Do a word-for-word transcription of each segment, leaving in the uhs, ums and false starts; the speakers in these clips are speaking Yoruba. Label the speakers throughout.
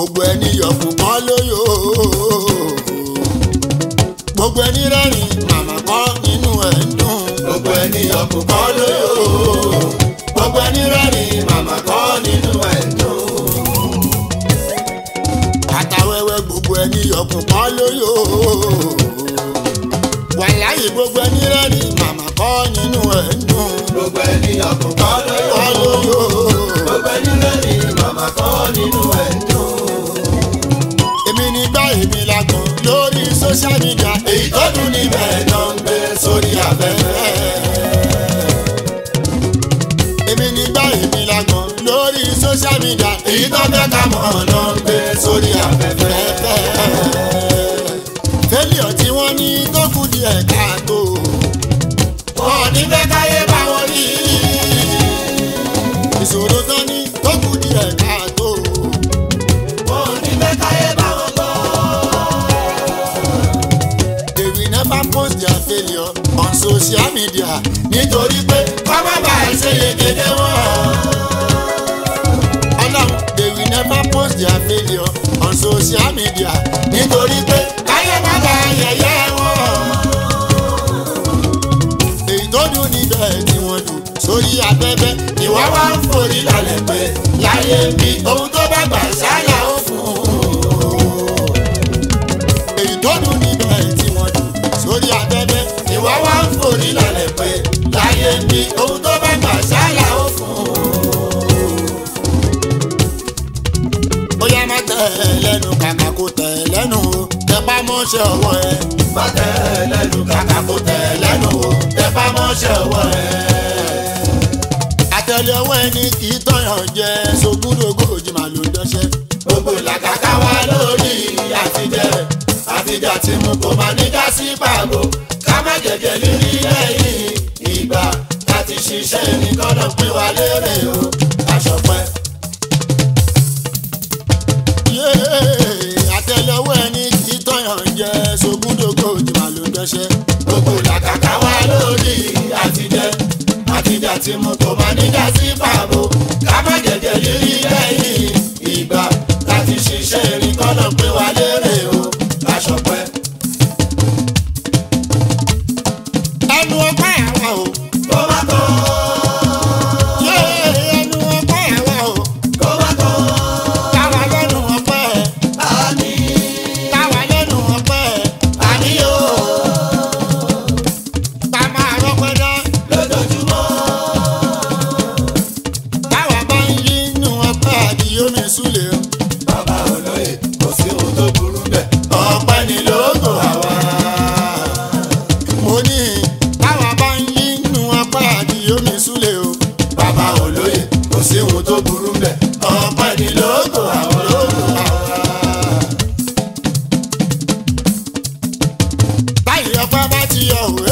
Speaker 1: gbogbo ẹni yọkùn kọ́ lóyò gbogbo ẹni rẹ́rìn màmá kọ́ nínú ẹ̀ ń dùn.
Speaker 2: gbogbo ẹni yọkùn kọ́ lóyò gbogbo ẹni rẹ́rìn màmá kọ́ nínú ẹ̀ ń dùn.
Speaker 1: àtàwẹ́wẹ́ gbogbo ẹni yọkùn kọ́ lóyò wàláyé gbogbo ẹni rẹ́rìn màmá kọ́ nínú ẹ̀ ń dùn.
Speaker 2: gbogbo ẹni yọkùn kọ́ lóyò gbogbo ẹni rẹ́rìn màmá kọ́ nínú ẹ̀ ń dùn.
Speaker 1: èmi nígbà èmi lágbọ̀n lórí social media
Speaker 2: èyí tó dùn níbẹ̀ náà ń gbé sórí afẹ́fẹ́.
Speaker 1: èmi nígbà èmi lágbọ̀n lórí social media
Speaker 2: èyí tó fẹ́ ká mọ̀ náà ń gbé sórí afẹ́fẹ́.
Speaker 1: fẹ́líọ̀ tí wọ́n ní tó kù díẹ̀ káàtó
Speaker 2: wọn ò ní fẹ́ káyé bá wọn rí.
Speaker 1: ìṣòro tán ní tó kù díẹ̀ káàtó
Speaker 2: wọn ò ní fẹ́ káyé bá wọn gbọ́.
Speaker 1: they will never post their failure on social media
Speaker 2: nítorí pé kọ́mọ́ bá ẹ ṣe yegede wọn.
Speaker 1: ọlọ́run they will never post their failure on social media
Speaker 2: nítorí pé káyé má bá yẹ̀yẹ́ wọn.
Speaker 1: èyí tó dùn níbẹ̀ tí wọ́n dùn sórí afẹ́fẹ́
Speaker 2: ìwà wa ń forí lálẹ́ pé láyé bí ohun tó bá gbà sáyà ó fún un.
Speaker 1: èyí tó dùn níbẹ̀ tí wọ́n dùn sórí afẹ́fẹ́
Speaker 2: ìwà wa ń forí lálẹ́ pé láyé bí ohun tó bá gbà sáyà ó fún un.
Speaker 1: bóyá má tẹ̀ ẹ́ lẹ́nu kàkà kó tẹ̀ ẹ́ lẹ́nu o tẹpá mọ́ṣẹ́ ọwọ́ ẹ.
Speaker 2: má tẹ̀ ẹ́ lẹ́nu kàkà kó tẹ̀ ẹ́ lẹ́nu o tẹpá mọ́ṣẹ́ ọwọ́ ẹ.
Speaker 1: àtẹ̀lé ọwọ́ ẹni kì í tọ̀yàn jẹ sógúndógójì màá ló dọ́ṣẹ́.
Speaker 2: gbogbo làkàkà wa lórí àtijẹ́ àtijọ́ tí mo kò máa ní dá sí pàgọ́ ká má jẹ̀jẹ̀ lírí lẹ́yìn ìgbà láti ṣiṣẹ́ nìkan lọ pín wa lérè o àṣọpẹ́.
Speaker 1: àtẹ̀lé ọwọ́ ẹni kì í tọ̀yàn jẹ sógúndógójì màá ló dọ́ṣẹ́.
Speaker 2: gbogbo làkàkà wa lórí àtijẹ́ àtijọ́ tí mo kò máa ní dá sí pàgọ́ ká má jẹ̀jẹ̀ lírí lẹ́yìn ìgbà láti ṣiṣẹ́ nìkan lọ pín wa lérè o àṣọpẹ́.
Speaker 1: ẹnu ọpẹ́ àwa o.
Speaker 2: kó má kọ́
Speaker 1: ẹnu ọpẹ́ àwa o.
Speaker 2: kó má kọ́
Speaker 1: káwa lẹ́nu ọpẹ́.
Speaker 2: àmì
Speaker 1: káwa lẹ́nu ọpẹ́.
Speaker 2: àmì yóò
Speaker 1: ká máa rọpẹ́ dá.
Speaker 2: lójoojúmọ́.
Speaker 1: káwa bá ń yí inú ọpẹ́ àdìyó mi súlẹ̀ o.
Speaker 2: bàbá olóyè kò sí ohun tó burú bẹ́ẹ̀ ọpẹ́ ni lóògùn àwa.
Speaker 1: mo ní káwa bá ń yí inú ọpẹ́ àdìyó mi súlẹ̀ o.
Speaker 2: bàbá olóyè kò sí ohun tó burú bẹ́ẹ̀ ọpẹ́ ni lóògùn àwa.
Speaker 1: báyìí ọpẹ́ bá ti yọ o.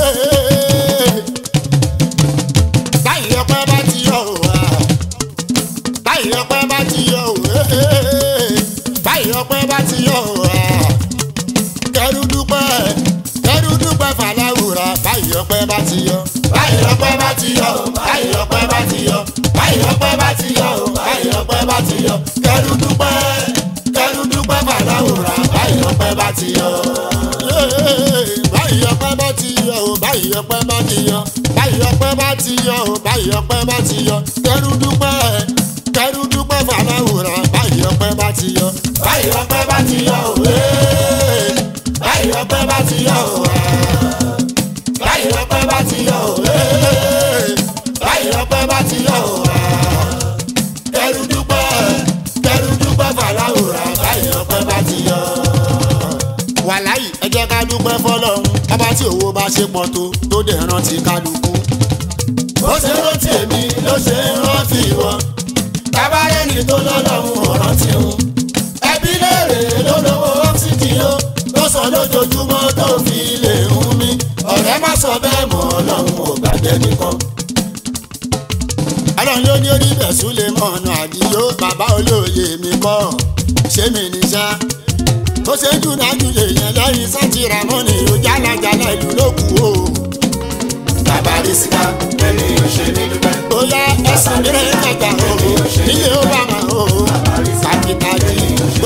Speaker 1: báyìí ọpẹ́ bá ti yọ o. báyìí ọpẹ́ bá ti yọ o. báyìí ọpẹ́ bá ti yọ o. kẹrù dúpẹ́ kẹrù dúpẹ́ fàlàwùrà báyìí ọpẹ́ bá ti yọ.
Speaker 2: báyìí ọpẹ́ bá ti yọ o báyìí ọpẹ́ bá ti yọ báyìí ọpẹ́ bá ti yọ o báyìí ọpẹ́ bá ti yọ kẹrù dúpẹ́ kẹrù dúpẹ́ fàlàwùrà báyìí ọpẹ́ bá ti yọ.
Speaker 1: báyìí ọpẹ́ bá ti yọ o báyìí ọpẹ́ bá ti yọ báyìí ọpẹ́ bá ti yọ o báyìí ọpẹ́ bá ti yọ kẹrù dúpẹ́ kẹrù dúpẹ́ fàlàwùrà báyìí ọpẹ́ bá ti yọ.
Speaker 2: báyìí ọpẹ́ bá ti yọ o báyìí ọpẹ́ bá ti yọ o báyìí ọpẹ́ bá ti yọ o báyìí ọpẹ́ bá ti yọ o kẹrù dúpẹ́ kẹrù dúpẹ́ fàlàwùrà báyìí ọpẹ́ bá ti yọ.
Speaker 1: wàláyì ẹ jẹ́ ká dúpẹ́ fọlọ́run ọba tí òwò bá ṣe pọ̀ tó tó dẹ̀ rántí kálukú.
Speaker 2: bó ṣe rántí èmi ló ṣe ń rántí wọn tábàárẹ̀ni tó lọ́lọ́run ò rántí wọn ẹbí léèrè ló lówó ọ́ksìtì ó tó sọ lójoojúmọ́ tó fi lè hún mi ọ̀rẹ́ má sọ bẹ́ẹ̀ mọ́ ọlọ́run ò gbàgbé nìkan.
Speaker 1: ọlọ́run ló ní orí bẹ̀sùn lè mọ̀ ọ̀nà àdìyó bàbá olóye mi kọ́ ṣé mi ní sá ó ṣe ń dúnàdúlé yẹn lẹ́yìn sátìrà mọ́ni ó jálajàla ìlú ló kù o.
Speaker 2: bàbá rí síká ẹni òṣè ní dúpẹ́.
Speaker 1: ó yá ẹsẹ̀ mi rẹ̀ kẹta o nílé ó bá ma o kàkìkàkì ó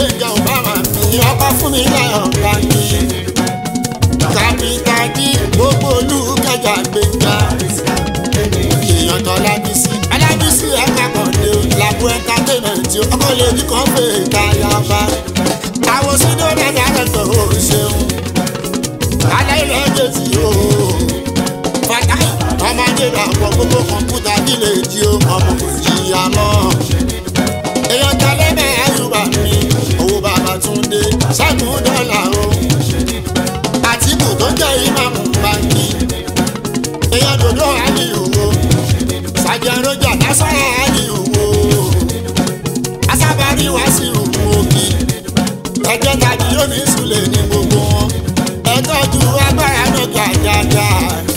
Speaker 1: gbẹ̀ngà obama mi ọkọ̀ fún mi láyọ̀ báńkì kàbítàdí gbogbo olùkẹjà gbẹ̀ngà èèyàn tó lábísí alábísí ẹ̀ka kọ̀ọ̀dé làbú ẹ̀ńtátẹ́mẹ̀ntì ọkọ̀ lèdí kan fè káyàbá àwọn sídó dẹ́dẹ́ àrẹ̀tọ̀ ò ṣeun alẹ́ ilẹ̀ jèjì o fàtáì ọmọdé làwọn gbogbo kọ̀ǹpútà nílé jí o ọmọ kò jìyà mọ́ èèyàn tẹ́lẹ̀ bẹ́ẹ̀ ayúbà mi owó bàbá túndé ṣẹ́gun dọ́là o àtìkù tó jẹ́ ìmáàmù báńkì èèyàn dòdò àlì òwò sàjẹrọjà lásán àlì òwò asábàárì wá sí òwò òkì ẹjọ́ tàbí omi ìsúlẹ̀ ní gbogbo wọn ẹ tọ́jú agbára lọ́gà dáadáa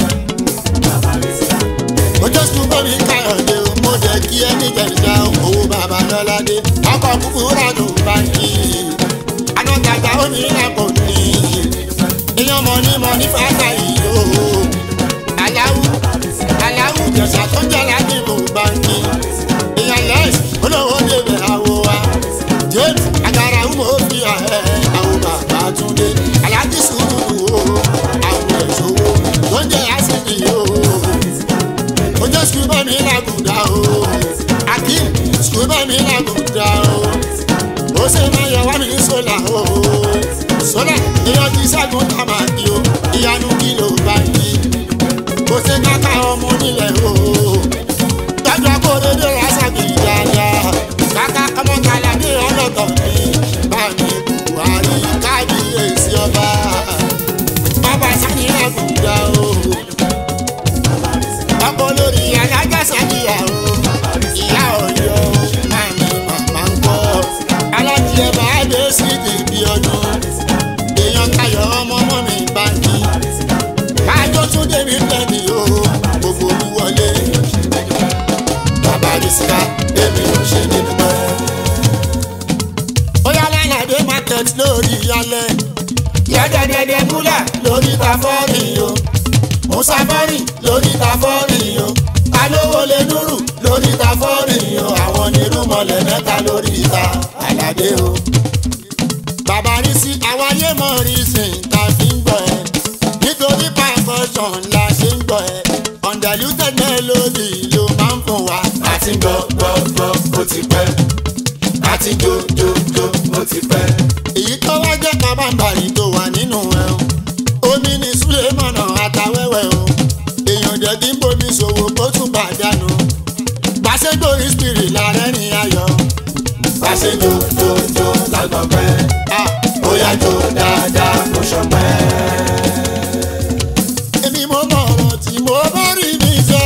Speaker 1: ojú sùn bọ́mí káyọ̀dé o mo jẹ́ kí ẹni jẹ̀dá owó bàbá lọ́ládé ọkọ̀ kúkúrú ránù báńkì anátajà omi ìlàpọ̀ ní èèyàn mọ̀ní mọ̀ní fàákà yìí o aláwù aláwù jẹ̀sà tó jẹ́ ládìbò báńkì èèyàn lẹ́sì olówó débẹ̀ àwọ̀ wa james agara umo fi ààrẹ àwọn bàbá túndé aláàjì sùúrù o àwọn ẹ̀ṣọ́wó tó jẹ́ àṣìkì o ojú sùkúbọ̀ mi làgùdà o akim sùkúbọ̀ mi làgùdà o ó ṣe máa yọ wá mi ní sólà o sólà èèyàn ti ṣẹ́gun tàmàdì o ìyanu kìlò báńkì kò ṣe káká ọmọ nílẹ̀ o tọ́jú akóredé lásàkì dáadáa káká ọmọ kàlàdé ọlọ́tọ̀ ní bámi buhari kábíyèsí ọba bàbá sani làgùdà o ọkọ lórí alájà sàdíyà o ìyá ọyọ mami màmá ń bọ alájẹ bá dé sí ibi ọdún èèyàn káyọ ọmọ ọmọ mi báńkì kájọ tún débi pẹ̀lú o gbogbo olúwọlé bàbá rìsíkà èmi ò ṣe ní dúpẹ́. ó yá lálàdé market lórí ìyálẹ̀ yẹ́dẹ̀dẹ̀dẹ̀ múlẹ̀ lórí tafọ́ọ̀rì o musafari lórí tafọ́ọ̀rì o alówó lè núrù lórí tafọ́ọ̀rì o àwọn onírúmọlẹ̀ mẹ́ta lórí ìta àlàdé o. bàbá rí sí àwọn ayé mọ̀ rí sìn tá a fi ń gbọ́ ẹ nítorí percussion la ṣe ń gbọ́ ẹ undiluted melody ló máa ń fún wa.
Speaker 2: àti gbọ́ gbọ́ gbọ́ ó ti pẹ́ àti jó jó jó ó ti pẹ́.
Speaker 1: èyí tó wá jẹ́ kábàmbàrì tó wà nínú ẹ̀ o omi ní sulemọ̀nà àtàwẹ́wẹ́ o èèyàn jẹ́ kí n bomi ṣòwò kó tún bàdánù gbàṣẹ́gbòrí spirit làárẹ̀ ní ayọ̀.
Speaker 2: Báṣe jó jó jó lágbọ̀n pẹ́ ó yá jó dáadáa kó ṣọpẹ́.
Speaker 1: èmi mo mọ ọ̀rọ̀ tí mo bá rí mi sọ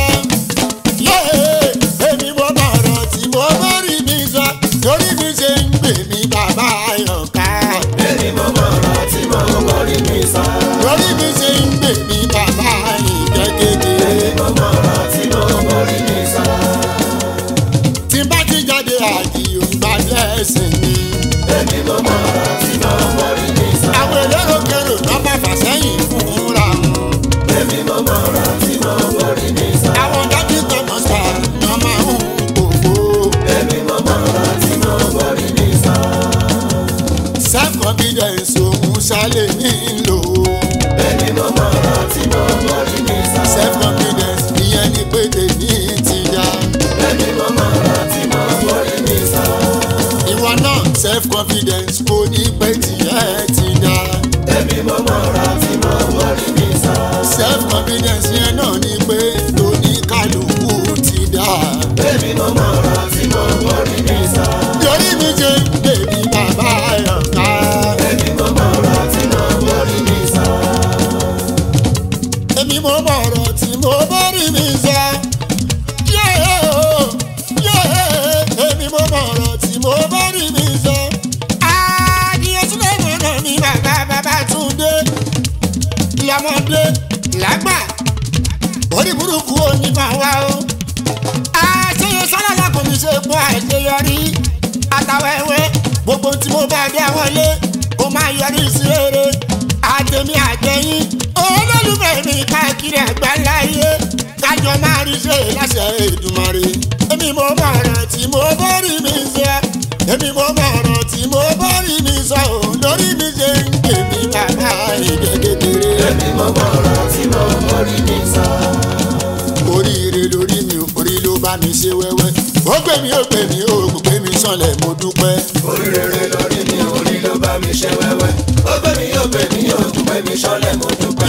Speaker 1: èmi mo mọ ọ̀rọ̀ tí mo bá rí mi sọ torí mi ṣe ń gbè mí bàbá ayọ̀ká.
Speaker 2: èmi mo mọ ọ̀rọ̀ tí mo bá rí mi sọ
Speaker 1: torí mi ṣe ń gbè mí bàbá ìjẹ́gẹ́dẹ́.
Speaker 2: èmi mo mọ ọ̀rọ̀ tí mo bá rí mi sọ.
Speaker 1: tí bá ti jáde àdìo gba blessing mi.
Speaker 2: èmi mo mọ ọ̀rọ̀ tí mo bá rí mi sọ.
Speaker 1: àwọn elérò kérò náà bá fà sẹ́yìn fúnra wọn.
Speaker 2: èmi mo mọ ọ̀rọ̀ tí mo bá rí mi sọ.
Speaker 1: àwọn dájú tọmọ sá náà máa ń kókó.
Speaker 2: èmi mo mọ ọ̀rọ̀ tí mo bá rí mi sọ.
Speaker 1: self confidence òun ṣálẹ̀ nílò.
Speaker 2: èmi mo mọ ọ̀rọ̀ tí mo bá rí mi sọ.
Speaker 1: self confidence ìyẹn ni pé tèmi ti yá.
Speaker 2: èmi mo mọ ọ̀rọ̀ tí mo bá rí mi sọ.
Speaker 1: ìwọ náà self confidence kò ní pé tiẹ̀ ti dá.
Speaker 2: èmi mo mọ ọ̀rọ̀ tí mo bá rí mi sọ.
Speaker 1: self confidence yẹn náà ni pé tóní kálukú ti dá.
Speaker 2: èmi mo mọ ọ̀rọ̀ tí mo bá rí mi sọ.
Speaker 1: torí mi ṣe ń bèbí bàbá ayọ̀ká.
Speaker 2: èmi mo mọ ọ̀rọ̀ tí mo bá rí mi sọ.
Speaker 1: èmi mo mọ ọ̀rọ̀ tí mo bá rí mi sọ. Yeah, yeah, èmi mo mọ ọ̀rọ̀ tí mo bá rí mi sọ. adìyẹ tún lè mọ̀nà mi bàbá bàbá túndé. lọ́mọdé lágbà orí burúkú òní máa wá o. àṣeyẹ sálálà kò ní ṣe fún àṣeyọrí. àtàwẹ̀wẹ̀ gbogbo tí mo bá dé wọlé ó máa yọrí sí rere. àtẹ̀mí àtẹ̀yìn olólùfẹ́ mi káàkiri àgbáláyé kájọ máa rí ṣe láṣẹ Èdùmàrè. èmi mo mọ ọ̀rọ̀ tí mo bá rí mi sọ. èmi mo mọ ọ̀rọ̀ tí mo bá rí rí mi sọ ò lórí mi ṣe ń pè mí bàbá ìjẹ́ kékeré.
Speaker 2: èmi mo mọ ọ̀rọ̀ tí mo mórí mi sọ.
Speaker 1: oríire lórí mi ò orí ló bá mi ṣe wẹ́wẹ́ ó gbé mi ó gbé mi ó gbé mi sànlẹ̀ mo dúpẹ́.
Speaker 2: oríire lórí mi orí ló bá mi ṣe wẹ́wẹ́ ó gbé mi ó gbé mi ó gbé mi sànlẹ̀ mo dúpẹ́.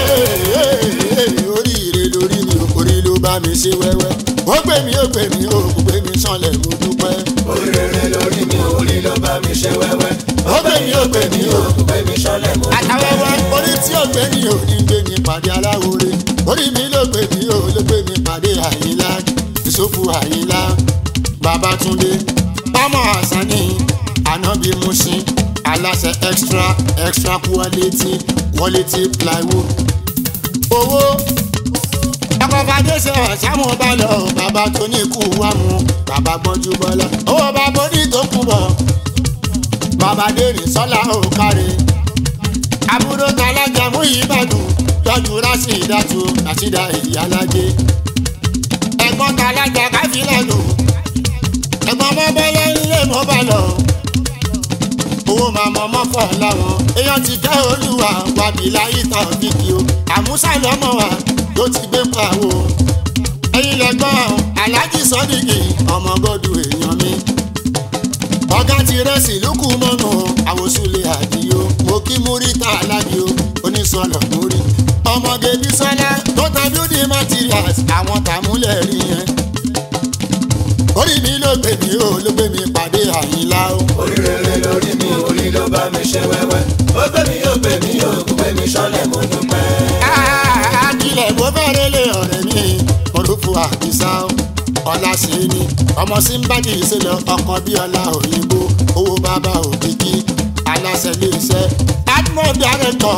Speaker 1: oríire lórí mi ò orí ló bá mi ṣe wẹ́wẹ́ ó gbé mi ó gbé mi ó gbé mi sànlẹ̀ mo dúpẹ́.
Speaker 2: oríire lórí mi orí ló bá mi ṣe wẹ́wẹ́ ó gbé mi ó gbé mi ó gbé mi sànlẹ̀ mo dúpẹ́.
Speaker 1: àtàwẹ́wẹ́ orí tí ó gbé mi ò ní gbé mi pàdé aláwòrè orí mi ló gbé mi ó ló gbé mi pàdé àyílá ìsòfò àyílá Babátúndé pamọ́ àṣàní ànábì Mushin aláṣẹ extra extra quality quality plywood. owó ọkọ̀ fàdéṣe ọ̀sàmù bá lọ bàbá tó ní kú wá mú bàbá gbọ́njú bọ́lá owó bàbá oní tó kú bọ̀ bàbá dèrè sọ́lá ò kárí àbúrò tàlájà mú ìbàdàn tọ́jú rásìdátù àṣìdá ìyálájé ẹ̀gbọ́n tàlájà káfílà lò ẹ̀gbọ́n mọ́bọ́lá ńlé mọ́ bá lọ owó máa mọ mọ́fọ́ láwọn èèyàn ti kẹ́ olúwa wàbí láyé tán fíkì o àmúṣà lọ́mọ wa tó ti gbé pàwó ẹ̀yin lẹ́gbọ́n aláàjì sọ́díkì ọmọ gọ́dù èèyàn mi ọ̀gá ti rẹ́sì lókù mọ́nù àwòsùlẹ̀ àdìyó mo kí múríta aládìó onísọ̀lọ̀ múrí ọmọge bísọ́lá tó ta building materials àwọn tàmúlẹ̀ rí yẹn orí mi ló gbé mi ó ló gbé mi pàdé àyílá o.
Speaker 2: oríire lórí mi orí ló bá mi ṣe wẹ́wẹ́ ó gbé mi ó gbé mi ó gbé mi sànlẹ̀ mo dúpẹ́.
Speaker 1: àkìlẹ̀ bó fẹ́rẹ̀ lé ọ̀rẹ́ mi orúkọ àkísà ọ̀la ṣe ni ọmọ sí ń bájì ṣe lọ ọkàn bí ọlá òyìnbó owó bàbá òkìkí aláṣẹ lè ṣe admon director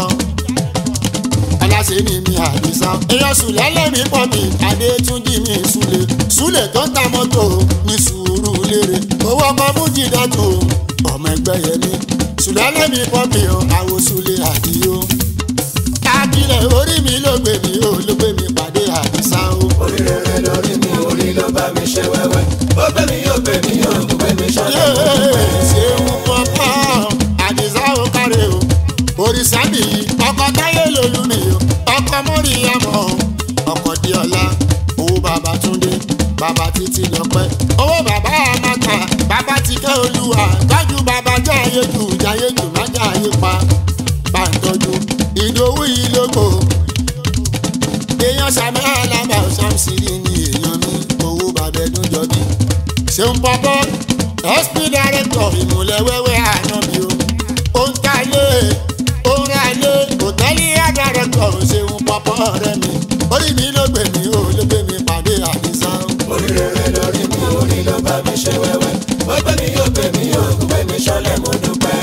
Speaker 1: aláṣẹ ni mi àdìsá èèyàn sùlẹ̀ lẹ́mí pọ̀ mi adétúnjì mi sùlẹ̀ sùlẹ̀ tó ń ta mọ́tò ní sùúrù lérè owó ọkọ̀ mújì dàtò ọmọ ẹgbẹ́ yẹn mi sùlẹ̀ lẹ́mí pọ̀ mi ò àwọ̀ sùlẹ̀ àdìyó àkìlẹ̀ orí mi ló gbé mi ó ló gbé mi pàdé àdìsá o.
Speaker 2: oríire lórí mi orí ló bá mi ṣe wẹ́wẹ́ ó gbé mi ó gbé mi ó gbé mi sànlẹ̀ mo dúpẹ́.
Speaker 1: ṣéun pọpọ àdìsá ò kárẹ̀ o òrìṣà bìí ọkọ táyé lolú mi o ọkọ mọ́ríyàmọ́ ọkọ díọ̀lá owó Babátúndé bàbá títí lọ́pẹ́ owó bàbá àmàtà bàbá ti kẹ́ olúwa tọ́jú bàbá jáyé jù jáyé jù má jáyé pa bá ń tọ́jú ìdòwú yìí lóko èèyàn sàmì àlàbà ṣàmùsìrì ni èèyàn mi owó bàbá ẹdún jọbí ṣéun pọpọ sp director ìmùlẹ̀ wẹ́wẹ́ àná mi o ó ń talé orin alẹ́ hòtẹ́ẹ̀lì àdàrẹ́kọ̀ ṣéun pọpọ rẹ mi orí mi ló gbé mi ó ló gbé mi pàdé àdìsá.
Speaker 2: oríire lórí mi orí ló bá mi ṣe wẹ́wẹ́ ó gbé mi ó gbé mi ó gbé mi sànlẹ̀ mo dúpẹ́.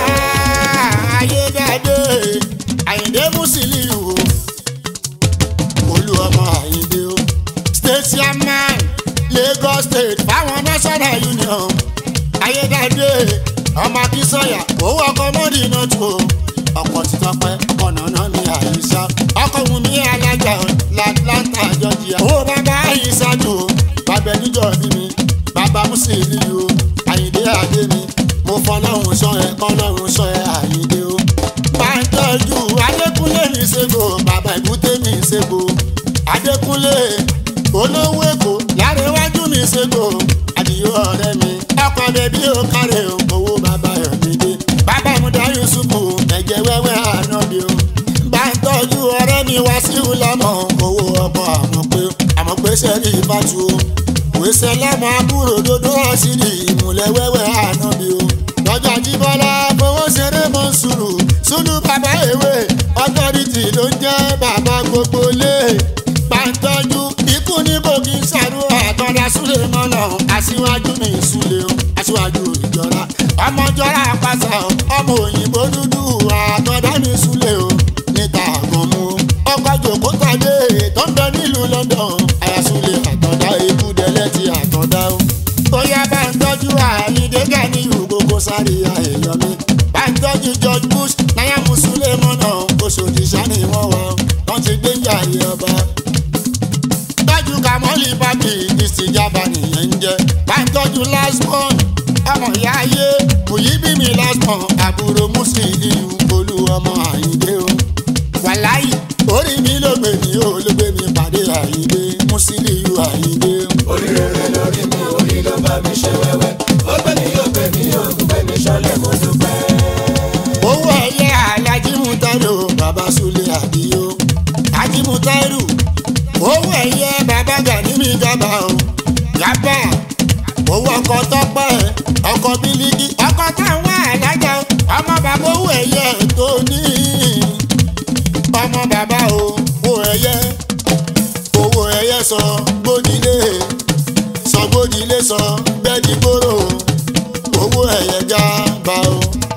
Speaker 1: ayédáadé àyìndé Musiliu olú ọmọ àyìndé o state chairman Lagos state fáwọn national union ayédáadé ọmọ akínsọ̀yà owó ọkọ̀ mọ́dì náà tó ọkọ̀ títọ́pẹ́ ọ̀nà náà ní àyíṣà ọkọ̀ wùmí alájà l'Atlanta Georgia owó bàbá àyíṣà tó bàbá níjọ́ bí mi bàbá Musiliu àyìndé adé mi mo fọlọ́run sọ ẹ kọ́lọ́run sọ ẹ àyíndé o bá ń tọ́jú adékúnlé mi ṣègbò bàbá ìbúté mi ṣègbò adékúnlé olówó èkó lárẹ́wájú mi ṣègbò àdìyó ọ̀rẹ́ mi ọkọ̀ bẹ̀bí ó kárẹ̀ owó bàbá Yọ̀mídé bàbá múdà Yusufu ẹ̀jẹ̀ wẹ́wẹ́ ànábì o bá ń tọ́jú ọ̀rẹ́ mi wá sí ìlànà owó ọkọ̀ àmọ̀pé àmọ̀pé sẹ́rí ìbátú o wèsè lọ́mọ àbúrò dodo àṣírí ìmùlẹ̀ wẹ́wẹ́ ànábì o lọ́jọ́ Àjíbọ́lá fowó ṣeré mọ́ sùúrù sùúrù bàbá ewé ọtọ́rìtì ló ń jẹ́ bàbá gbogbo lé bá ń tọ́jú ikú ní bòkì sàrú àtọ́lá súlẹ̀ mọ́nà aṣíwájú mi ìsúlẹ̀ o aṣíwájú ìjọra ọmọ jọra àpàṣà ọmọ òyìnbó dúdú àtọ́dá mi súlẹ̀ o níta àgbọ̀mú ọkọ̀ jòkó tàdé tó ń bẹ nílùú London àyàsúlẹ̀ àtọ́dá ikúdẹ̀lẹ́ ti àtọ́dá o bóyá bá ń tọ́jú àyíndé gani gbogbo sáré èèyàn mi bá ń tọ́jú George Bush náyà mùsùlùmí mọ́nà Òṣòdì sani wọ́n wá wọ́n ti gbé ń jà yé ọba tọ́jú Kamoli papi ìsìjàmbá nìyẹn ń jẹ́ bá ń tọ́jú last born ọmọ ìyá ayé fùyí bí mi lásán àbúrò Musiliu olú ọmọ Àyìndé o. wàláyì orí mi ló gbé mi ó ló gbé mi pàdé Àyìndé Musiliu Àyìndé o.
Speaker 2: orí rere lórí mi orí ló bá mi ṣe wẹ́wẹ́ ó gbé mi ó gbé mi ó gbé mi ṣọlẹ̀ mo dúpẹ́.
Speaker 1: owó ẹyẹ Alhaji Mutairu bàbá Sule Àdìó Haji Mutairu owó ẹyẹ bàbá Gani mi Gàbà o Gàbà owó ọkọ Tọ́pẹ́ ọkọ Bílíkì ọkọ táwọn alájà ọmọ bàbá owó ẹyẹ tó ní ọmọ bàbá owó ẹyẹ owó ẹyẹ sọ gbódìlé sọ gbódìlé sọ gbẹdìgbòrò owó ẹyẹ Gàbà o.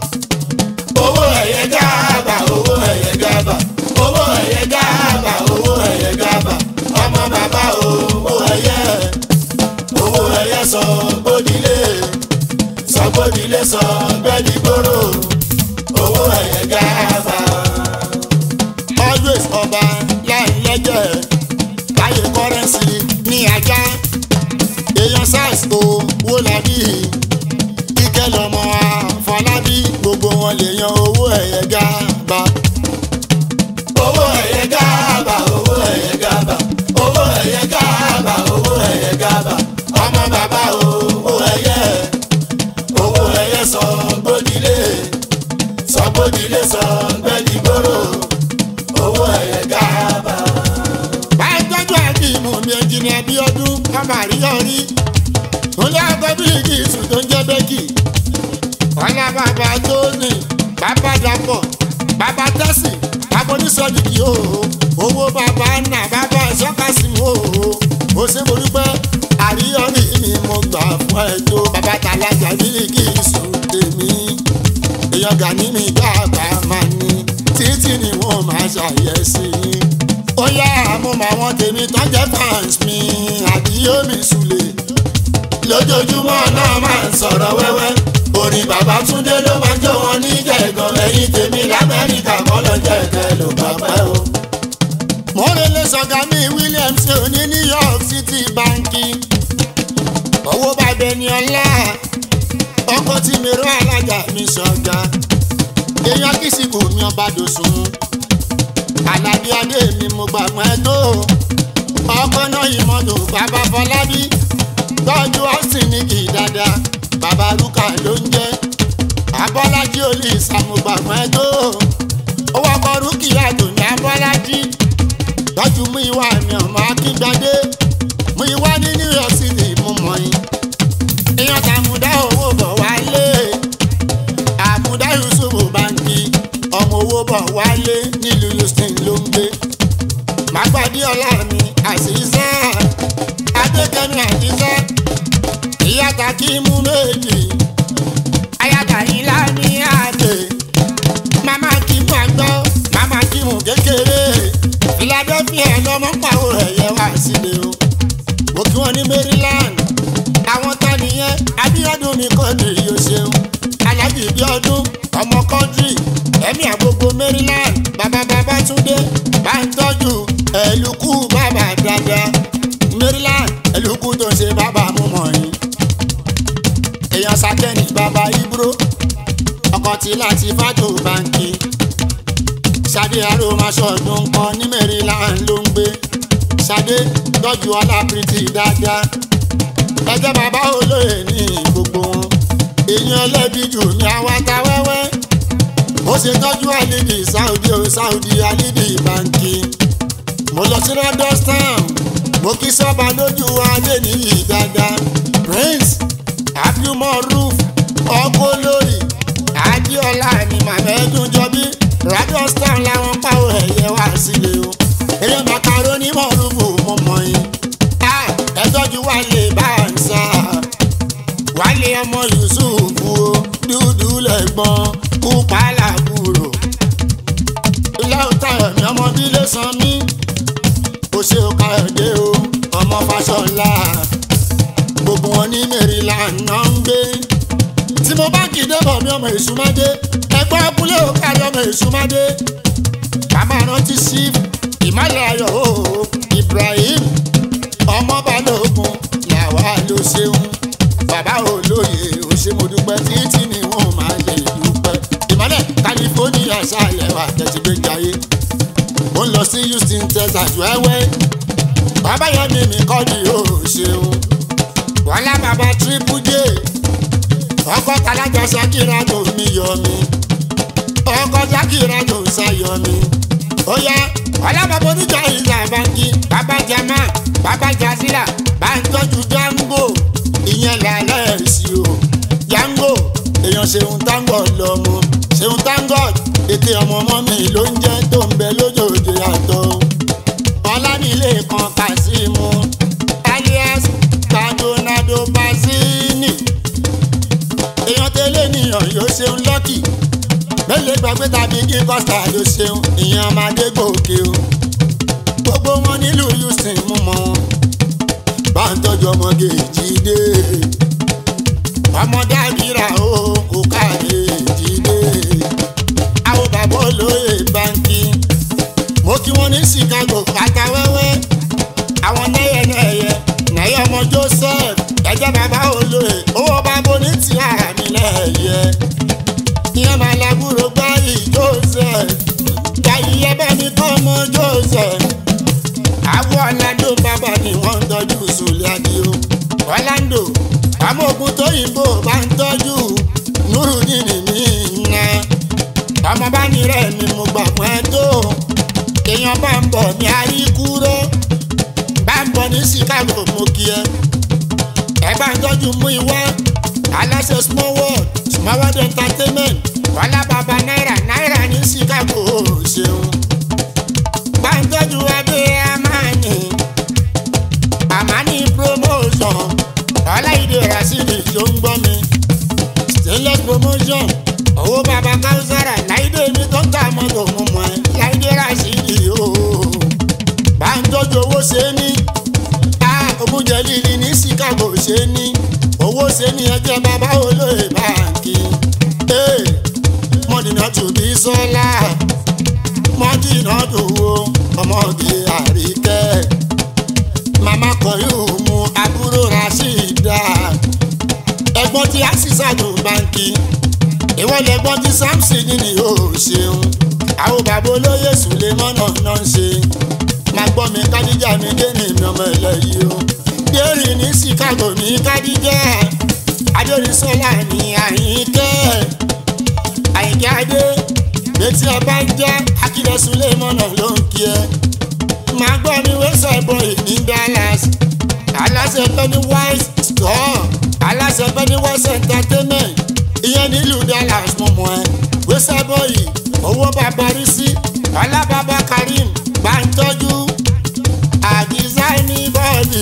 Speaker 2: owó ẹ̀yẹ Gàbà owó ẹ̀yẹ Gàbà owó ẹ̀yẹ Gàbà owó ẹ̀yẹ Gàbà ọmọ bàbá owó ẹ̀yẹ owó ẹ̀yẹ sọ gbódìlé sọ gbódìlé sọ gbẹdìgbòrò owó ẹ̀yẹ Gàbà.
Speaker 1: always ọba láìlẹ́jẹ̀ láyé kọ́rẹ́nsì ní ajá èèyàn sars owó làbí kíkẹ́ lọ́mọ Àfọlábí gbogbo wọn lè yan owó ẹ̀yẹ Gàbà.
Speaker 2: owó ẹ̀yẹ Gàbà owó ẹ̀yẹ Gàbà owó ẹ̀yẹ Gàbà owó ẹ̀yẹ Gàbà ọmọ bàbá owó ẹ̀yẹ owó ẹ̀yẹ sọ gbódìlé sọ gbódìlé sọ gbẹdìgbòrò owó ẹ̀yẹ Gàbà.
Speaker 1: báyìí tọ́jú àbí ìmọ̀ mi ẹnjìnì Abíọ́dún ọmọ àríyọrí olú àgọ́ bíríkì ìsù tó ń jẹ́ bẹ́kì ọ̀la bàbá tóní bàbá dàpọ̀ bàbá tẹ́sì bàbá oníṣọ́dìkì o owó bàbá nà bàbá ìṣọ́kàsí o ó ṣe mo dúpẹ́ àríyọrí ni mo gbà fún ẹ tó bàbá tàlájà bíríkì ìsù tèmi èèyàn Gani mi Gàbà máa ní títí ni wọ́n máa ṣàyẹ̀sí ó yá mo mọ àwọn tèmi tán jẹ́ fans mi Àdìó mi Sule
Speaker 2: lójoojúmọ́ náà máa ń sọ̀rọ̀ wẹ́wẹ́ orin Babátúndé ló máa ń jó wọn ní gẹ̀ẹ́gàn ẹ̀yìn tèmi l'Amẹ́ríkà kọ́ ló jẹ́ ẹ̀kẹ́ ló bá pẹ́ o.
Speaker 1: Mọ́rẹ́lẹ́ Sọ̀gàmí Williams ní New York City báńkì owó bàbá ẹni ọlá ọkọ̀ tí mi rán alájà mi Ṣọ̀gá èèyàn kìsìkò mi ọba dòsùn Àlàbí adé mi mo gbà mọ́ ẹ tó ọkọ̀ náà ìmọ̀tò bàbá Fọlábí tọ́jú Austin ní kì í dáadáa bàbá Rúkà ló ń jẹ́ Abọ́lájí olè ìsàmùgbàmọ́ ẹ tó owó ọkọ̀ Rúkì àtò ní Abọ́lájí tọ́jú mú ìwà mi ọmọ Akíngbadé mú ìwà ní New York City mú mọ́ yín èèyàn tàmúdá owó bọ̀ wálé àmúdá Yusufu báńkì ọmọ owó bọ̀ wálé nílùú Houston ló ń gbé màgbàdí ọlá mi àṣìṣe adékẹ́mi àṣìṣe ìyàtà kí mú méjì ayàtà yìí láàmì àdè màmá kí mú àgbọ̀ màmá kí mú kékeré Philadelphia lọmọ pàwọ́ ẹ̀yẹ wá sílé o mo kí wọn ní Maryland àwọn tá nìyẹn Abíọ́dún mi kọ́ndì yóò ṣeun Aláàjì Bíọ́dún ọmọ kọ́ndì ẹ̀mí àgbogbo Maryland bàbá Babátúndé bá ń tọ́jú ẹ̀lùkù bàbá dáadáa Maryland ẹ̀lùkù tó ń ṣe bàbá mú mọ̀ yín èèyàn sàkẹ́ni bàbá Ibro ọkọ̀ tí láti fàtó báńkì Ṣadé arómaṣọ́dún kan ní Maryland ló ń gbé Ṣadé tọ́jú ọlá Pretty dáadáa ẹjẹ́ bàbá olóyè ní gbogbo wọn èèyàn ẹlẹ́bí jù ní àwátá wẹ́wẹ́ ó ṣe tọ́jú Alidi Saudi o Saudi Alidi báńkì mo lọ sí Randolph mo kí sọ́ba lójú adé nìyí dáadáa Prince Abdulmoruf ọkọ lórí Adéọlá ni màmá ẹdún jọbí Randolph làwọn pàwọ́ ẹ̀yẹ wá sílé o èèyàn macaroni mọ̀rúfù mo mọ̀ yín ẹ tọ́jú Wálé Báńsà Wálé ọmọ Yusuf o dúdú lẹ́gbọ́n kúpa làbúrò ilé ọ̀tá ẹ̀mí ọmọ bílé san mí kò ṣe ọkà ẹ̀dẹ́ o ọmọ Fáṣọlá gbogbo wọn ní Maryland náà ń gbé tí mo bá kì í débọ̀ mi ọmọ Èṣùmádé ẹgbọ́n abúlé ò kárí ọmọ Èṣùmádé màmá rántí sí ìmọ̀lẹ̀ ayọ̀ o Ibrahim ọmọ Balógun làwa ló ṣeun bàbá olóye ò ṣe mo dúpẹ́ títí ni wọ́n lọ sí Houston Texas wẹ́wẹ́ bàbá yẹn mi mi kọ́ ni ó ṣeun wọlé bàbá Triple J ọkọ talájà Ṣakira tó mi yọ mi ọkọ Ṣakira tó ṣayọ mi ó yá wọlé bàbá oníjà ìjà báńkì bàbá jama bàbá jazila bá ń tọ́jú Django ìyẹn lálẹ́ sí o Django èèyàn ṣeun tango lọ́mọ ṣeun tango ètè ọmọ ọmọ mi ló ń jẹ́ tó ń bẹ lójoojú yàtọ̀ ọlámilé kan Kazeemu alias Kadonado Bazini èèyàn tẹ́lẹ̀ nìyàn yóò ṣeun lọ́kì mẹ́lẹ̀ gbàgbé tàbí kí Costa ló ṣeun ìyẹn ọmọdé gòkè o gbogbo wọn nílùú Houston mú mọ́ wọn bá ń tọ́jú ọmọge Jídé ọmọdé àbíra o kò káàdé Jídé àwọn bàbá olóyè báńkì mo kí wọn ní Chicago àtàwẹ́wẹ́ àwọn nẹ́yẹnẹ́yẹ nẹ́yẹ ọmọ Joseph ẹ̀jẹ̀ bàbá olóyè owó bàbá onítìá mi lẹ́yẹ ìyẹn máa lábúrò gbáyì Joseph jàyíyẹ bẹ́ẹ̀ ni kọ́ ọmọ Joseph àwọn Orlando bàbá ni wọ́n ń tọ́jú sùlẹ̀ àdìo Orlando àmọ́ ogun tó yìnbó bá ń tọ́jú Nurudeen mi nà ọmọ bá ní rẹ̀ ni mo gbà fún ẹ tó èèyàn bá ń bọ̀ ní àríkúrò bá ń bọ̀ ní Chicago mo kí ẹ ẹ bá ń tọ́jú mú ìwá aláṣẹ small world small world entertainment wọlá bàbá náírà náírà ní Chicago ṣeun bá ń tọ́jú ẹgbẹ́ amáni àmání promotion ọláìdè rasidi tó ń gbọ́ mi stainless promotion owó bàbá káwùsára láìdè mi tó ń ta mọ́tò mú mọ́ ẹ láìdè rasidi ooo bá ń tọ́jú owó ṣe ní a ògùnjẹ líli ní Chicago ṣe ní owó ṣe ní ẹgbẹ́ bàbá olóyè báńkì ee mọ́dínà tó bí sọ́lá mọ́dínà tó wo ọmọge àríkẹ́ màmá kọ̀yọ̀ mú àbúrò Rashida ẹ̀gbọ́n tí àṣìṣàdùn báńkì ìwọ lẹ́gbọ́n tí Samson ní o ṣeun àwọn bàbá olóyè Sulemọ́nà náà ń ṣe máa gbọ́ mi Kádíjà mi dénì mi ọmọ ẹlẹ́yìí o dérì ní Chicago ní Kádíjà Adérísọ́lá ní Àyìnkẹ́ Àyìnkẹ́ Adé létí ẹ bá ń jẹ́ Akílẹ̀ Sulemọ́nà ló ń kí ẹ máa gbọ́ mi wẹ́sẹ̀ boy ní Dallas aláṣẹ Pennywise store aláṣẹ Pennywise entertainment ìyẹn nílùú Dallas mo mọ̀ ẹ́ wẹ́sẹ̀ boy owó bàbá rí sí ọlá bàbá Karim bá ń tọ́jú àdìsá ní bọ́ọ̀lì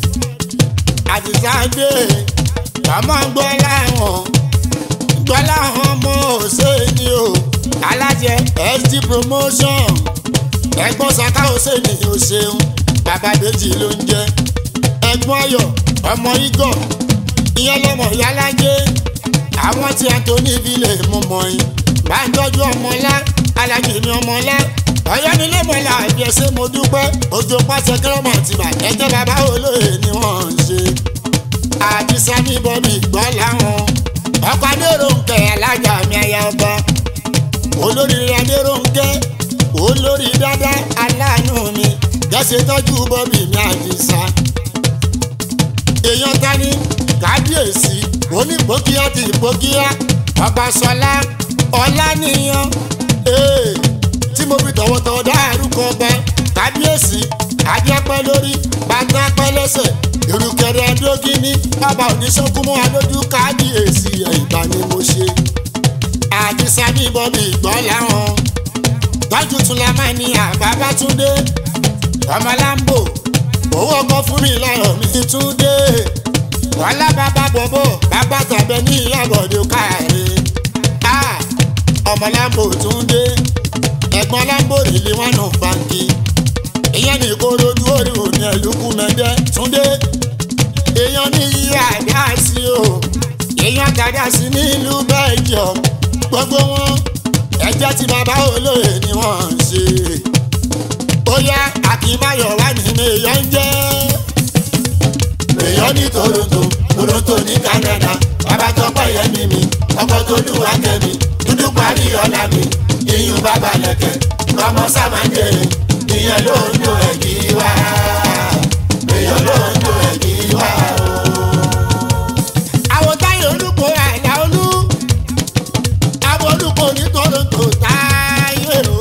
Speaker 1: àdìsá dé ọmọ gbọ́ láwọn gbọ́ láwọn ọmọ òṣèlú o alájẹ S D promotion ẹ̀gbọ́n Saka Hussein o ṣeun bàbá Bèjì ló ń jẹ́ ẹ̀gbọ́n Ayọ̀ ọmọ Igọ̀ ìyẹn lọ́mọ Yálájé àwọn tí Anthony Ville mú mọ́ yín bá ń tọ́jú ọmọlá alájì ní ọmọlá ọ̀yọ́ nílé mọ́lá àbí ẹsẹ̀ mo dúpẹ́ ojú pàṣẹ kẹrọmọ ti bà ẹjẹ́ bàbá olóyè ni wọ́n ń ṣe àdìsá ní bọ́bí gbọ́ láwọn ọkọ̀ Adéròǹkẹ́ alájà mi ẹ̀yà ọba olórí Adéròǹkẹ́ olórí dáadáa aláàánú mi gẹ́sẹ̀ tọ́jú bọ́bí mi àdìsá èèyàn tani kábíyèsí onípòkíyà ti ìpòkíyà ọba sọlá ọlánìyàn ee tí mo fi tọ̀wọ̀tọ̀wọ̀ dárúkọ ọba kábíyèsí adéapẹ́ lórí bàtà pẹ́ lẹ́sẹ̀ ìrùkẹ̀rẹ̀ adógíní ọba oníṣọ́kúnmọ́ alójú kábíyèsí ìgbà ni mo ṣe àdìsá ní bọ́bí gbọ́ láwọn tọ́jú tún la máa ní àbábátúndé ọmọ láńbò owó ọkọ fún mi lọ́rọ̀ mi túndé wọlá bàbá bọ̀bọ̀ bàbá tàbẹ ní ìyàbọ̀dé káàrí ọmọ láńbò túndé ẹ̀gbọ́n láńbò rìlì wọn nù báńkì ìyẹn ní Ìkòròdú orí òní ẹ̀lúkú mẹ́jẹ túndé èèyàn ní yíyá àdá sí o èèyàn dàda sí nílùú Belgium gbogbo wọn ẹjẹ́ tí bàbá olóyè ni wọ́n ń ṣe ó yá Akínbáyọ̀ wà nínú èèyàn ń jẹ́ èèyàn ní Toronto Toronto ní Canada bàbá tọpẹ́ yẹn ní mi ọkọ̀ tó lù wá kẹ́mi dúdú parí ọ̀la mi iyùn bàbá lẹ̀kẹ̀ ọmọ sàmájẹ
Speaker 2: èèyàn ló ń lo ẹ̀gí wá èèyàn ló ń lo ẹ̀gí wá o.
Speaker 1: àwọn táyà olùkọ́ àìlá olú àwọn olùkọ́ ní Toronto táyé o.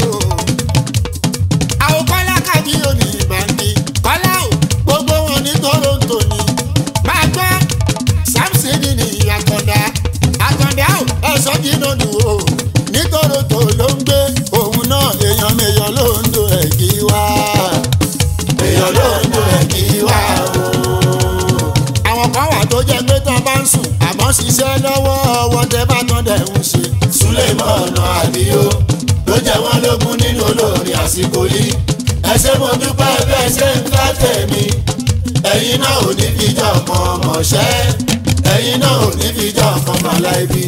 Speaker 1: àwọn kọ́lá kàdí òní ìbàdí kọ́lá o gbogbo wọn ní Toronto ni. máa gbọ́ Samson ní àtọ̀dá àtọ̀dá o ẹ̀sọ́ jìnnà nù o ní Toronto ló ń gbé òun náà èèyàn mẹ́yàn ló ń lo ẹ̀gí wá
Speaker 2: èèyàn ló ń lo ẹ̀gí wá o.
Speaker 1: àwọn kan wà tó jẹ́ pé tán bá ń sùn àmọ́ ṣiṣẹ́ lọ́wọ́ ọwọ́ tẹ bá tán dẹ̀ ń ṣe.
Speaker 2: Súlèmọ́nà Àdìó ló jẹ́ wọ́n lógún nínú olórin àsìkò yìí. ẹ ṣé mo dúpẹ́ bẹ́ẹ̀ ṣe ń fẹ́ tèmi. ẹ̀yin náà ò ní fi jọ kan mọ̀ṣẹ́. ẹ̀yin náà ò ní fi jọ kan màláìbí.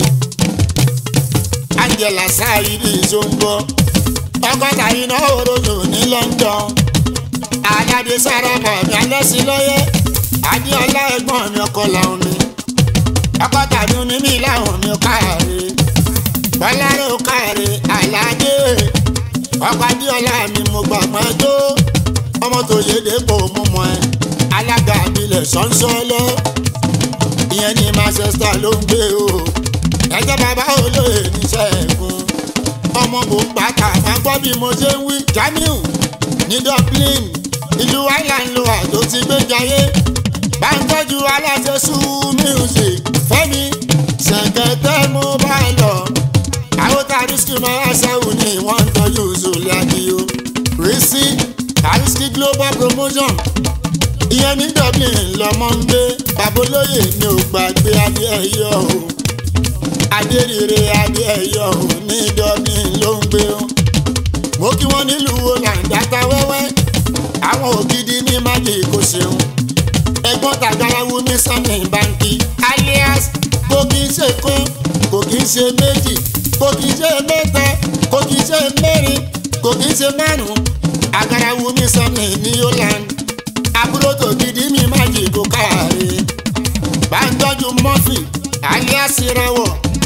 Speaker 1: Angela Saidi Zombo ọgọ́ta iná òròyìn ní London. Aládé Sáràbà mi alẹ́sí lọ́yẹ́. Adéọlá ẹ̀gbọ́n mi ọkọ làwọn mi. ọgọ́ta dún ní mi láwọn mi káàrí. Bọ́lárẹ̀ ò káàrí Àládé. ọkọ̀ Adéọlá mi mo gbàgbọ́ tó. ọmọ tó yé dépò mú mọ́ ẹ. alága àbílẹ̀ sọ́nsọ́lọ́. ìyẹn ní Manchester ló ń gbé o. ẹjẹ́ bàbá olóyè níṣẹ́ ẹ̀kún. ọmọ mò ń bàtà máa gbọ́ bí mo ṣe ń wí. Jamiu ní Dublin ìlú Ireland ló wà tó ti gbé jayé. bá ń tọ́jú aláṣẹ Su Music Fẹ́mi ṣẹ̀kẹ̀tẹ̀ mo bá lọ. àwọn tàrísìkì máa ṣẹ́wù ní wọ́n ń tọ́jú Zùlẹ̀ Àdìó. Risi Tàrísìkì Global Promotion ìyẹn ní Dublin lọ́mọ ń gbé. babolóyè mi ò gbàgbé adé ẹ̀yọ́ o. adérire adé ẹ̀yọ́ ò ní Dublin ló ń gbé o. mo kí wọ́n nílùú Ọ̀làǹdàtà wẹ́wẹ́. àwọn ògidì ní májè kò ṣeun. ẹ̀gbọ́n tàgbárawú ní Sami Báńkì alias kò kì í ṣe kún kò kì í ṣe méjì kò kì í ṣe mẹ́ta kò kì í ṣe mẹ́rin kò kì í ṣe márùn-ún. àgàràwú ní Sami ní Holland. àbúrò tó gidi mi májè kò káàárẹ̀. bá ń tọ́jú Murphy alias Ìràwọ̀.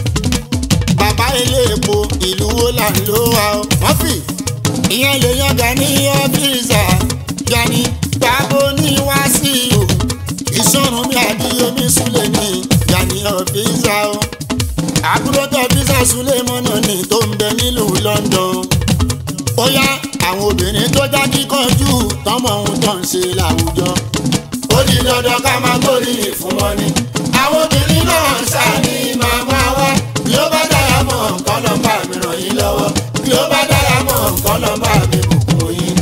Speaker 1: bàbá ilé epo ìlú Holland ló wà ó. Murphy ìyẹn lè yan Gani ọ́fíìsà Gani gbàgbó ní Wàsíù. ìṣòro mi Àdìyómi Súlẹ̀ ní Gani ọ́fíìsà ó. àbúrò tó fíìsà Súlèmọ́nà ní tó ń bẹ nílùú London. ó yá àwọn obìnrin tó já kíkanjú tọmọ ohun tó ń ṣe láwùjọ.
Speaker 2: ó di dandan ká máa gbóríyìn fún wọn ni. àwọn obìnrin náà ń ṣàní màmá wa. bí ó bá dára mọ́ nǹkan nọ́mbà mi ràn yín lọ́wọ́. bí ó bá dára mọ́ nǹkan nọ́mbà mi bùkún yín.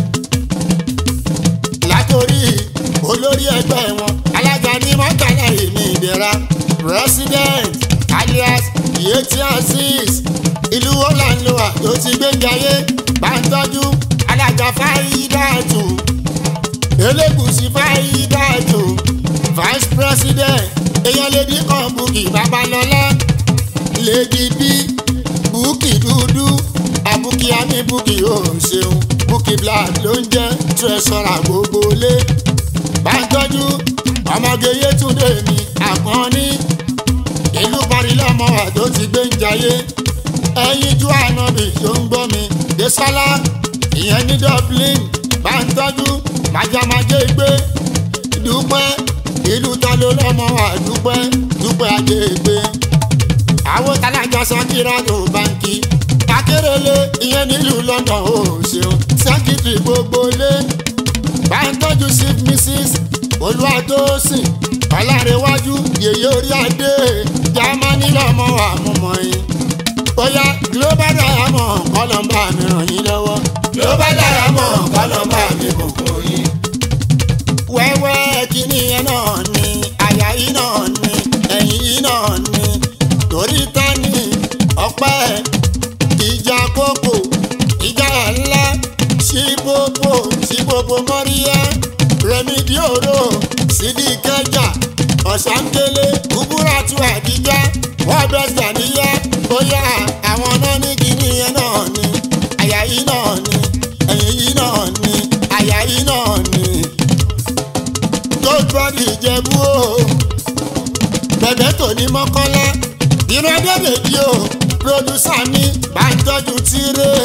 Speaker 1: látòrí olórí ẹgbẹ́ wọn alága ní mọ́tàlá èmi ìdẹ̀ra president alias yéti azeez ìlú Holland ló wà tó ti gbé jayé. bá ń tọ́jú alága Fáyídàtù Elégùṣì Fáyídàtù vice president èèyàn lèdí kan Bukky Babalọ́lá lèdí bí Bukky dúdú àbùkí àmì Bukky ò ṣeun Bukky black ló ń jẹ́ treasurer gbogbo lé. bá ń tọ́jú ọmọge Yétúndé mi àpọ́nní ìlú Paris lọ́mọ wà tó ti gbé ń jayé. ẹyin jú ànábì tó ń gbọ́ mi Désọ́lá ìyẹn ní Dublin. bá ń tọ́jú májámájé gbé Dúpẹ́ ìlú ta ló lọ́mọ wà Dúpẹ́ Dúpẹ́ ajé gbé. àwọn tálájà Sakira tó Báńkì Akérèlé ìyẹn nílùú London ó ṣeun sẹ́kítírì gbogbo lé. bá ń tọ́jú chief Missus Olúwatósìn Ọlárẹ̀wájú yèyé orí adé Jámánì lọ́mọ wà mọ́mọ́ yín. ó yá Global Diamond kọ́lọ́mbà mi ràn yín lọ́wọ́.
Speaker 2: Global Diamond kọ́lọ́mbà mi bùkún yín.
Speaker 1: wẹ́wẹ́ kíní yẹn náà ni àyà yìí náà ni ẹ̀yìn yìí náà ni torí tání ọpẹ́ ìjà kókò ìjà ńlá ṣíbóbó ṣíbóbó mọ́ríyá rẹ̀mídìí òró sídìí kẹjà ọ̀sánkélé Kúbúrátù Àdíjà wọ́n bẹ́ẹ̀ sàníyá bóyá àwọn náà ní kíní yẹn náà ni àyà yìí náà ni ẹ̀yìn yìí náà ni àyà yìí náà ni. Goldberg Ìjẹ̀bú o bẹ̀bẹ̀ tó ní Mọ́kọ́lá ìrọ̀dẹ́ méjì o pírọ́dúsà mi bá ń tọ́jú Tíré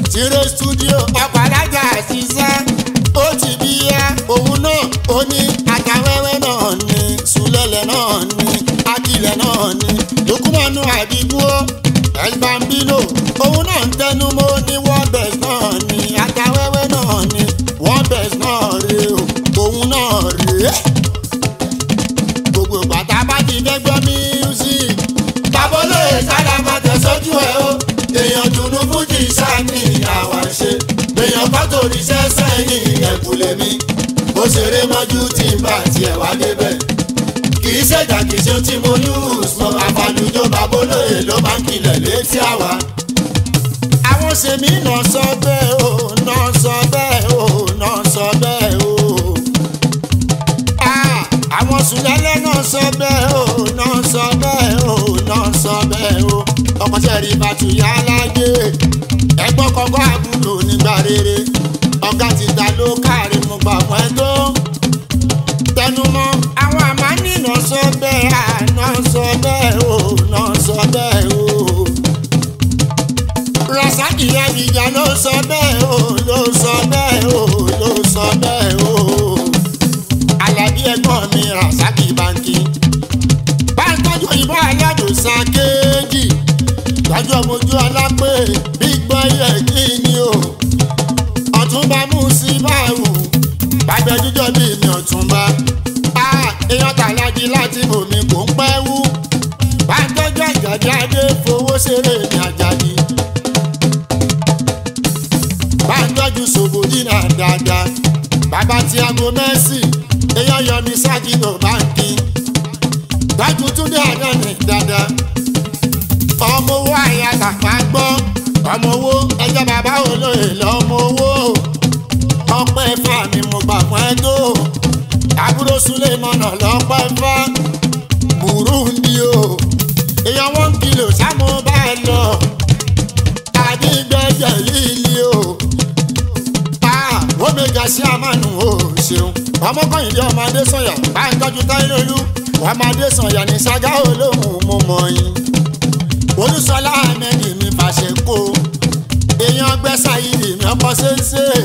Speaker 1: tìrẹ studio ọ̀pàdájà ṣiṣẹ́ ó ti bí yá òun náà ó ní àtàwẹ́wẹ́ náà ní sùlẹ̀lẹ̀ náà ní akilẹ̀ náà ní lukumanu àdìgún elbambino òun náà ń tẹnu mọ́ ní world best náà ní àtàwẹ́wẹ́ náà ní world best náà rè o òun náà rè é gbogbo bàtà bá ti fẹ́ gbọ́ music
Speaker 2: Babolóye sára máa tẹ̀sọ́jú ẹ̀ o èèyàn dùnú fújì sáni àwa ṣe èèyàn fọ́tò ríṣẹ́ sẹ́yìn ẹ̀kúlẹ̀ mi ó ṣeré mọ́jú tí n bá tiẹ̀ wá débẹ̀ kì í ṣèjà kì í ṣe tí mo use mọ́ àfàlùjọ Babolóye ló máa ń kilẹ̀ létí àwa.
Speaker 1: àwọn sèmi náà sọ bẹ́ẹ̀ o náà sọ bẹ́ẹ̀ o náà sọ bẹ́ẹ̀ o àwọn sùlẹ́lẹ̀ náà sọ bẹ́ẹ̀ o náà sọ bẹ́ẹ̀ o náà sọ bẹ́ẹ̀ o ọkọ̀ṣẹ́ rí bàtúyà láyé ẹgbọ́n kọ́kọ́ àbúrò nígbà rere ọ̀gá ti ta ló kárí mo gbà fún ẹ tó tẹnumọ́ àwọn àmánì náà sọ bẹ́ẹ̀ náà sọ bẹ́ẹ̀ o náà sọ bẹ́ẹ̀ o Rasaki Abija ló sọ bẹ́ẹ̀ o ló sọ bẹ́ẹ̀ o ló sọ bẹ́ẹ̀ o Alábí ẹ̀gbọ́n mi Rasaki Banki báńtọ́jú òyìnbó aládùnsá kéèjì tọ́jú ọmọjú alápè big boy ẹ̀kí ni o ọ̀túnba Musibau bàbá jíjọ bí mi ọ̀túnba èèyàn tàlájí láti bòmí kò ń pẹ́ wú báńtọ́jú àjàdí adé fowó ṣeré ní àjàdí báńtọ́jú Sobodina dáadáa bàbá Tiago Messi èèyàn yọmi Sájìnà Báńkì dájú túndé àdáni dáadáa ọmọ owó àyàtà máa gbọ́ ọmọ owó ẹjọ́ bàbá olóyè lọ́mọ owó ọpẹ́ ẹ̀fà mi mo gbà fún ẹ tó àbúrò Sulemọ̀nà lọ́pẹ́ ẹ̀fà Burundi o èèyàn one kilo sámo bá ẹ lọ tàbí gbẹ́jẹ̀ líli o omega sí àmàlù o ṣeun ọmọkànyìndé ọmọdé sọyà bá ń tọ́jú táyélólú ọmọdé sọyà ní ságá olóhùn mo mọ̀ yín olùsọlá ahmed mi fàṣẹ kó èèyàn gbẹ́sà yìí mi ọkọ̀ ṣeéṣe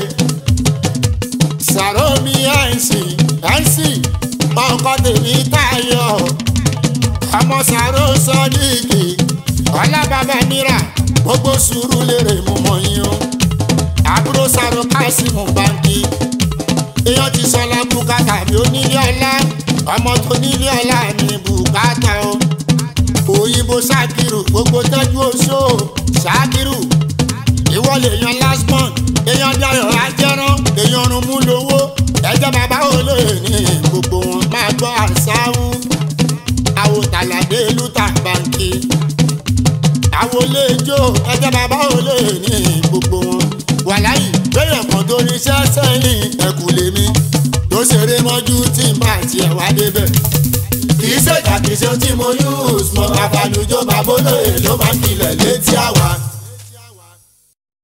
Speaker 1: sàrómi ẹ̀ǹsì ẹ̀ǹsì ọkọ̀ tèmi táyọ̀ ọmọ sàró sọ́díìkì ọlábàbà mìíràn gbogbo sùúrù lérè mo mọ̀ yín o àbúrò sàrò Kásímù Báńkì èèyàn ti sọlá bùkátà bí onílé ọlá ọmọ tó nílé ọlá ní bùkátà o òyìnbó Ṣàkírù gbogbo tẹ́jú oṣó Ṣàkírù ìwọlé èèyàn lásbọ̀n èèyàn Dayọ̀ Ajẹ́rán èèyàn rúnmú lówó ẹjọ́ bàbá olóyè ní gbogbo wọn máa gbọ́ àṣàwù àwòtàlàdé lútà Báńkì àwòlẹ́jọ́ ẹjọ́ bàbá olóyè ní gbogbo wọn wàláyì bẹ́ẹ̀ kan tó ní iṣẹ́ sẹ́yìn ẹ̀kúlé mi tó ṣeré mọ́jú tí n bá tiẹ̀ wá débẹ̀.
Speaker 2: kì í ṣèjà kì í ṣe tí mo use mọ́ àfàlùjọ Babolóye ló máa ń kilẹ̀ létí àwa.